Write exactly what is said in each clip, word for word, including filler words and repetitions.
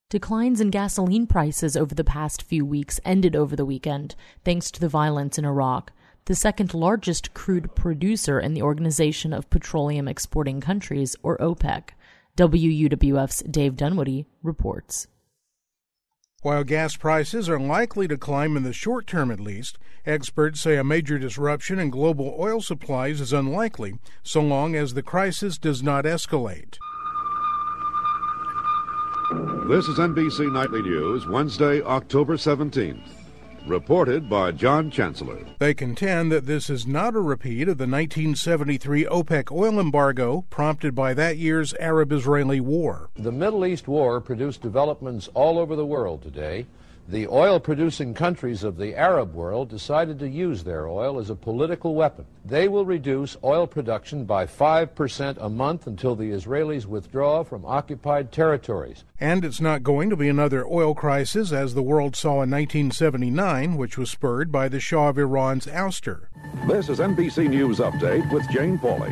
Declines in gasoline prices over the past few weeks ended over the weekend, thanks to the violence in Iraq, the second largest crude producer in the Organization of Petroleum Exporting Countries, or OPEC. W U W F's Dave Dunwoody reports. While gas prices are likely to climb in the short term at least, experts say a major disruption in global oil supplies is unlikely so long as the crisis does not escalate. This is N B C Nightly News, Wednesday, October seventeenth. Reported by John Chancellor. They contend that this is not a repeat of the nineteen seventy-three OPEC oil embargo prompted by that year's Arab-Israeli war. The Middle East war produced developments all over the world today. The oil-producing countries of the Arab world decided to use their oil as a political weapon. They will reduce oil production by five percent a month until the Israelis withdraw from occupied territories. And it's not going to be another oil crisis as the world saw in nineteen seventy-nine, which was spurred by the Shah of Iran's ouster. This is N B C News Update with Jane Pauley.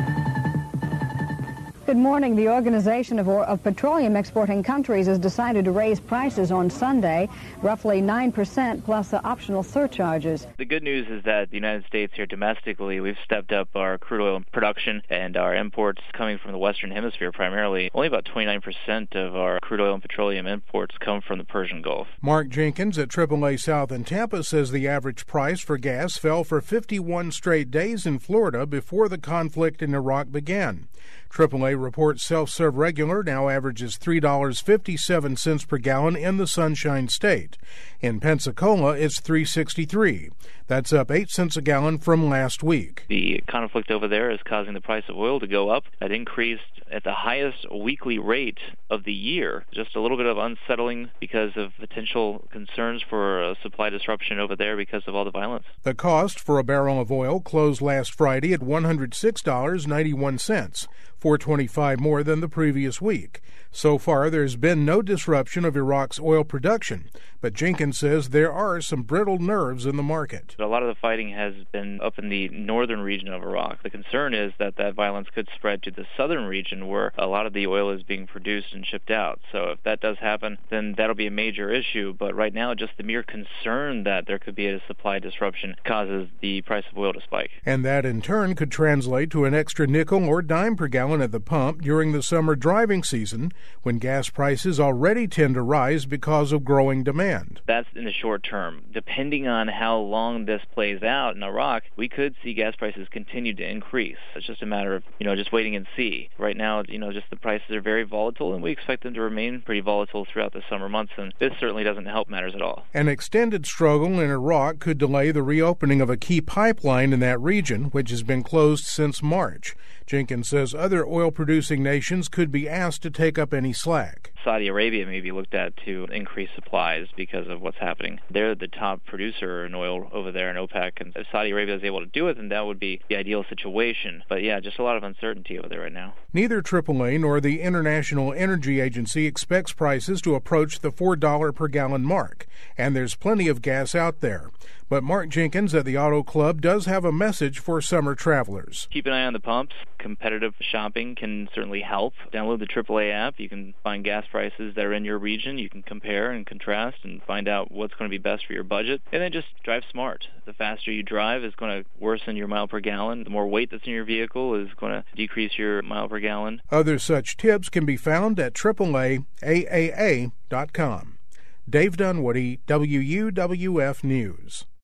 Good morning. The Organization of, of Petroleum Exporting Countries has decided to raise prices on Sunday, roughly nine percent plus the optional surcharges. The good news is that the United States here domestically, we've stepped up our crude oil production and our imports coming from the Western Hemisphere primarily. Only about twenty-nine percent of our crude oil and petroleum imports come from the Persian Gulf. Mark Jenkins at triple A South in Tampa says the average price for gas fell for fifty-one straight days in Florida before the conflict in Iraq began. triple A reports self-serve regular now averages three dollars and fifty-seven cents per gallon in the Sunshine State. In Pensacola, it's three dollars and sixty-three cents. That's up eight cents a gallon from last week. The conflict over there is causing the price of oil to go up. That increased at the highest weekly rate of the year. Just a little bit of unsettling because of potential concerns for a supply disruption over there because of all the violence. The cost for a barrel of oil closed last Friday at one hundred six dollars and ninety-one cents, four dollars and twenty-five cents more than the previous week. So far, there's been no disruption of Iraq's oil production, but Jenkins says there are some brittle nerves in the market. A lot of the fighting has been up in the northern region of Iraq. The concern is that that violence could spread to the southern region where a lot of the oil is being produced and shipped out. So if that does happen, then that'll be a major issue. But right now, just the mere concern that there could be a supply disruption causes the price of oil to spike. And that in turn could translate to an extra nickel or dime per gallon at the pump during the summer driving season, when gas prices already tend to rise because of growing demand. That's in the short term. Depending on how long this plays out in Iraq, we could see gas prices continue to increase. It's just a matter of, you know, just waiting and see. Right now, you know, just the prices are very volatile, and we expect them to remain pretty volatile throughout the summer months, and this certainly doesn't help matters at all. An extended struggle in Iraq could delay the reopening of a key pipeline in that region, which has been closed since March. Jenkins says other oil-producing nations could be asked to take up any slack. Saudi Arabia may be looked at to increase supplies because of what's happening. They're the top producer in oil over there in OPEC, and if Saudi Arabia is able to do it, then that would be the ideal situation. But yeah, just a lot of uncertainty over there right now. Neither triple A nor the International Energy Agency expects prices to approach the four dollars per gallon mark, and there's plenty of gas out there. But Mark Jenkins at the Auto Club does have a message for summer travelers. Keep an eye on the pumps. Competitive shopping can certainly help. Download the triple A app. You can find gas prices that are in your region. You can compare and contrast and find out what's going to be best for your budget. And then just drive smart. The faster you drive is going to worsen your mile per gallon. The more weight that's in your vehicle is going to decrease your mile per gallon. Other such tips can be found at triple A A A A dot com. Dave Dunwoody, W U W F News.